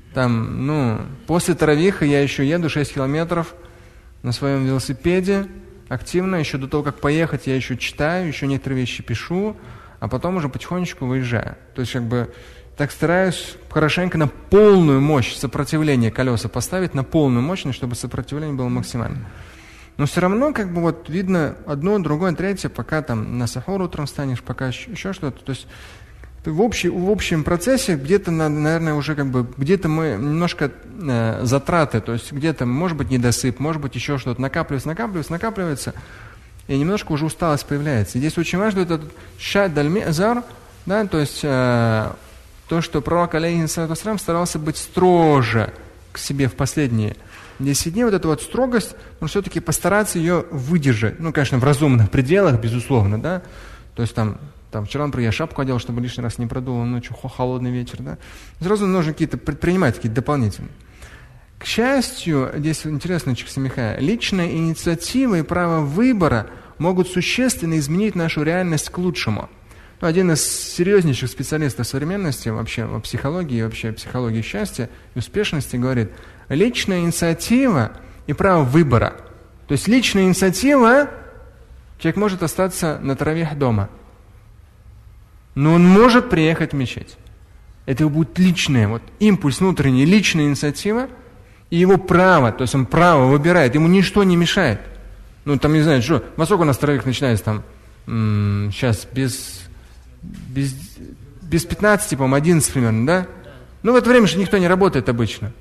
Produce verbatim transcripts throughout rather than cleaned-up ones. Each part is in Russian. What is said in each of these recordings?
Там, ну, после таравиха я еще еду шесть километров на своем велосипеде, активно, еще до того, как поехать, я еще читаю, еще некоторые вещи пишу, а потом уже потихонечку выезжаю. То есть, как бы, так стараюсь хорошенько на полную мощь сопротивления колеса поставить, на полную мощность, чтобы сопротивление было максимальным. Но все равно, как бы, вот видно одно, другое, третье, пока там на сахур утром станешь, пока еще что-то. То есть, в, общей, в общем процессе где-то, наверное, уже как бы, где-то мы немножко э, затраты, то есть где-то, может быть, недосып, может быть, еще что-то накапливается, накапливается, накапливается, и немножко уже усталость появляется. И здесь очень важно этот шад аль-ми'зар, да, то есть э, то, что пророк, алейхиссалату вассалям, старался быть строже к себе в последние десять дней, вот эту вот строгость, но все-таки постараться ее выдержать, ну, конечно, в разумных пределах, безусловно, да, то есть там, Там вчера, например, я шапку одел, чтобы лишний раз не продуло, ночью холодный вечер, да. Сразу нужно какие-то предпринимать, какие-то дополнительные. К счастью, здесь интересно, Чиксамихая, личная инициатива и право выбора могут существенно изменить нашу реальность к лучшему. Ну, один из серьезнейших специалистов современности, вообще в психологии, вообще в психологии счастья и успешности говорит, личная инициатива и право выбора. То есть личная инициатива, человек может остаться на таравих дома, но он может приехать в мечеть. Это будет личная, вот, импульс внутренний, личная инициатива и его право, то есть он право выбирает, ему ничто не мешает. Ну, там, не знаю, что, во сколько у нас таравих начинается, там, м- сейчас, без, без, без пятнадцати, по-моему, одиннадцать примерно, да? Ну, в это время же никто не работает обычно.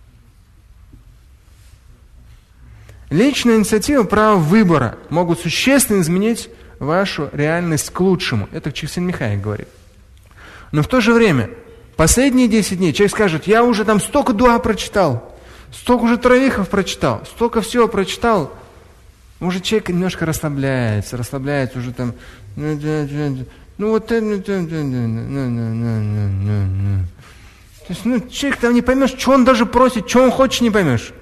Личная инициатива, право выбора могут существенно изменить вашу реальность к лучшему. Это Чиксин Михай говорит. Но в то же время, последние десять дней человек скажет, я уже там столько дуа прочитал, столько уже таравихов прочитал, столько всего прочитал. Уже человек немножко расслабляется, расслабляется уже там. Ну вот это. То есть, ну, человек там не поймешь, что он даже просит, что он хочет, не поймешь.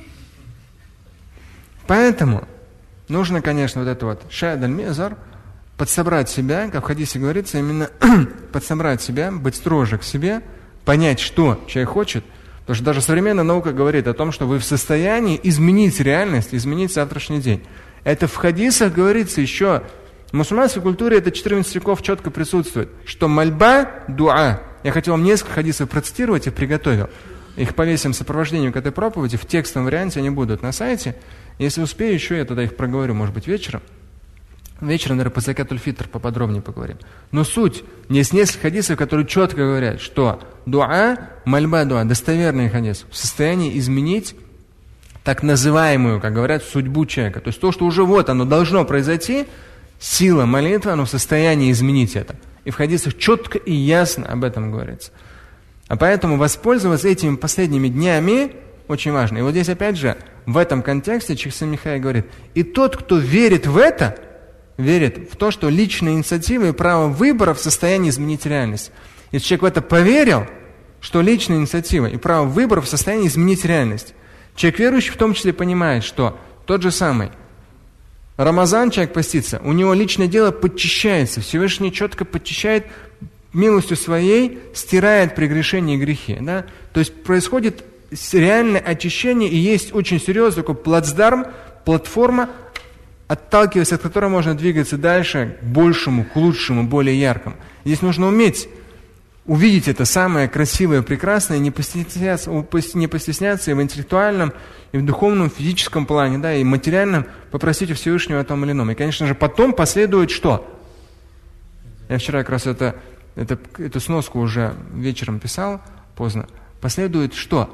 Поэтому нужно, конечно, вот это вот шад аль-ми'зар, подсобрать себя, как в хадисе говорится, именно подсобрать себя, быть строже к себе, понять, что человек хочет. Потому что даже современная наука говорит о том, что вы в состоянии изменить реальность, изменить завтрашний день. Это в хадисах говорится еще, в мусульманской культуре это четырнадцать веков четко присутствует, что мольба, дуа. Я хотел вам несколько хадисов процитировать и приготовил. Их повесим сопровождением к этой проповеди, в текстовом варианте они будут на сайте. Если успею, еще я тогда их проговорю, может быть, вечером. Вечером, наверное, по закат-уль-фитр поподробнее поговорим. Но суть, есть несколько хадисов, которые четко говорят, что дуа, мольба дуа, достоверный хадис, в состоянии изменить так называемую, как говорят, судьбу человека. То есть то, что уже вот оно должно произойти, сила молитвы, оно в состоянии изменить это. И в хадисах четко и ясно об этом говорится. А поэтому воспользоваться этими последними днями очень важно. И вот здесь опять же, в этом контексте Чиксин Михай говорит, и тот, кто верит в это, верит в то, что личная инициатива и право выбора в состоянии изменить реальность. Если человек в это поверил, что личная инициатива и право выбора в состоянии изменить реальность, человек верующий в том числе понимает, что тот же самый Рамазан человек постится, у него личное дело подчищается, Всевышний четко подчищает милостью своей, стирает прегрешения и грехи. Да? То есть происходит реальное очищение, и есть очень серьезный такой плацдарм, платформа, отталкиваясь от которой можно двигаться дальше к большему, к лучшему, более яркому. Здесь нужно уметь увидеть это самое красивое, прекрасное, не постесняться, не постесняться и в интеллектуальном, и в духовном, физическом плане, да, и материальном попросить у Всевышнего о том или ином. И, конечно же, потом последует что? Я вчера как раз это, это, эту сноску уже вечером писал, поздно. Последует что?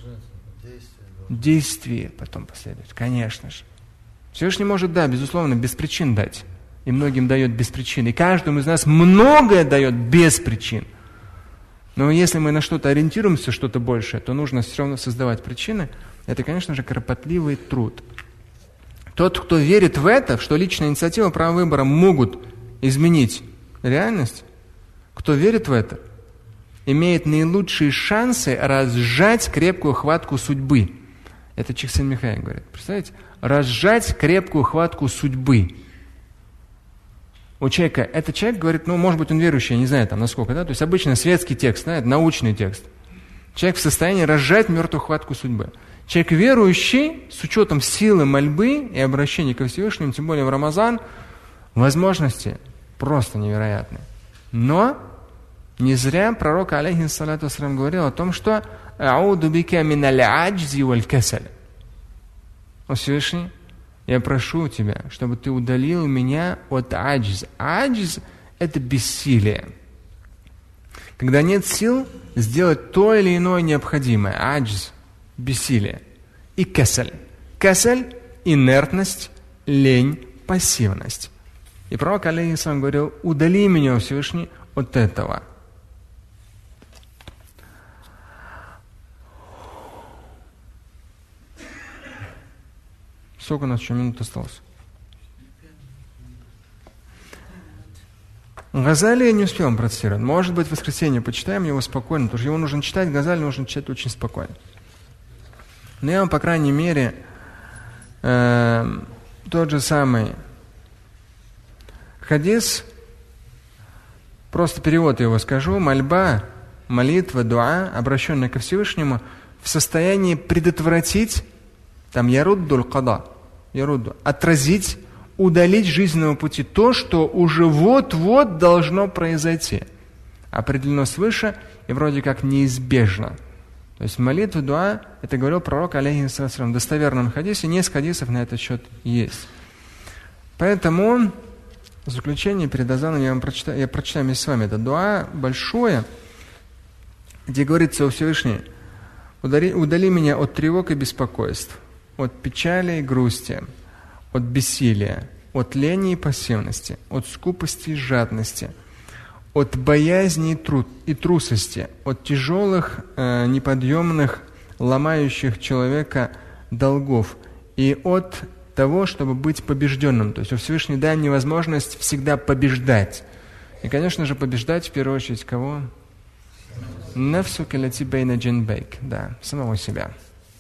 Действие потом последует, конечно же. Всевышний может, да, безусловно, без причин дать. И многим дает без причин. И каждому из нас многое дает без причин. Но если мы на что-то ориентируемся, что-то большее, то нужно все равно создавать причины. Это, конечно же, кропотливый труд. Тот, кто верит в это, что личная инициатива, право выбора могут изменить реальность, кто верит в это, имеет наилучшие шансы разжать крепкую хватку судьбы. Это Чиксин Михай говорит. Представляете? Разжать крепкую хватку судьбы. У человека, этот человек говорит, ну, может быть, он верующий, я не знаю, там, насколько, да, то есть обычно светский текст, да, это научный текст. Человек в состоянии разжать мертвую хватку судьбы. Человек верующий, с учетом силы мольбы и обращения ко Всевышнему, тем более в Рамазан, возможности просто невероятны. Но не зря пророк, алейхиссалату вассалям, говорил о том, что «Ауду бика миналь аджзи валь касаль». О Всевышний, я прошу тебя, чтобы ты удалил меня от аджз. Аджз – это бессилие. Когда нет сил сделать то или иное необходимое. Аджз – бессилие. И касаль. Касаль – инертность, лень, пассивность. И пророк, алейхиссалам, говорил: удали меня, Всевышний, от этого. Сколько у нас еще минут осталось? Газали я не успел вам процитировать. Может быть, в воскресенье почитаем его спокойно, потому что его нужно читать, Газали нужно читать очень спокойно. Но я вам, по крайней мере, э, тот же самый хадис, просто перевод его скажу: мольба, молитва, дуа, обращенная ко Всевышнему, в состоянии предотвратить, там, яруддуль када, ярудду, отразить, удалить с жизненного пути то, что уже вот-вот должно произойти. Определено свыше и вроде как неизбежно. То есть молитва, дуа, это говорил пророк, алейхиссалям, в достоверном хадисе, несколько хадисов на этот счет есть. Поэтому в заключение перед азаном я вам прочитаю, я прочитаю вместе с вами это дуа большое, где говорится: о Всевышний, удали, удали меня от тревог и беспокойств, от печали и грусти, от бессилия, от лени и пассивности, от скупости и жадности, от боязни и, труд, и трусости, от тяжелых, э, неподъемных, ломающих человека долгов и от того, чтобы быть побежденным. То есть у Всевышнего дай мне возможность всегда побеждать. И, конечно же, побеждать в первую очередь кого? Нафсука лати бейна джанбейк. Да, самого себя.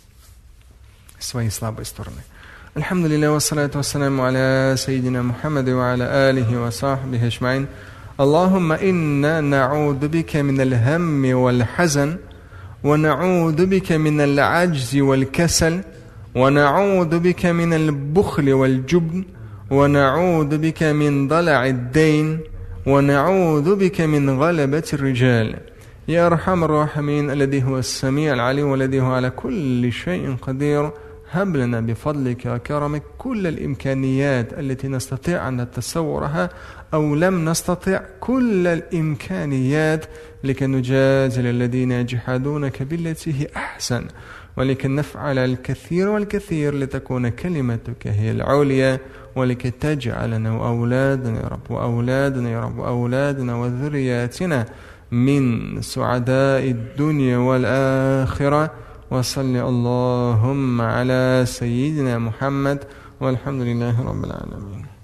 Свои слабые стороны. Альхамдулилля, вассалату вассаламу аля сайидина Мухаммаду ва аля алихи ва сахбихи ажмаин. Аллахумма инна на'уду бика миналь хамми валь хазан, ва на'уду бика миналь аджзи валь касаль, ونعوذ بك من البخل والجبن ونعوذ بك من ضلع الدين ونعوذ بك من غلبة الرجال يا أرحم الراحمين الذي هو السميع العليم والذي هو على كل شيء قدير هب لنا بفضلك وكرمك كل الإمكانيات التي نستطيع أن نتصورها أو لم نستطع كل الإمكانيات لكي نجازل الذين يجحدونك بالتي هي أحسن ولكن نفعل الكثير والكثير لتكون كلمتك هي العليا ولكي تجعلنا وأولادنا يا رب وأولادنا يا رب وأولادنا وذرياتنا من سعداء الدنيا والآخرة وصل اللهم على سيدنا محمد والحمد لله رب العالمين.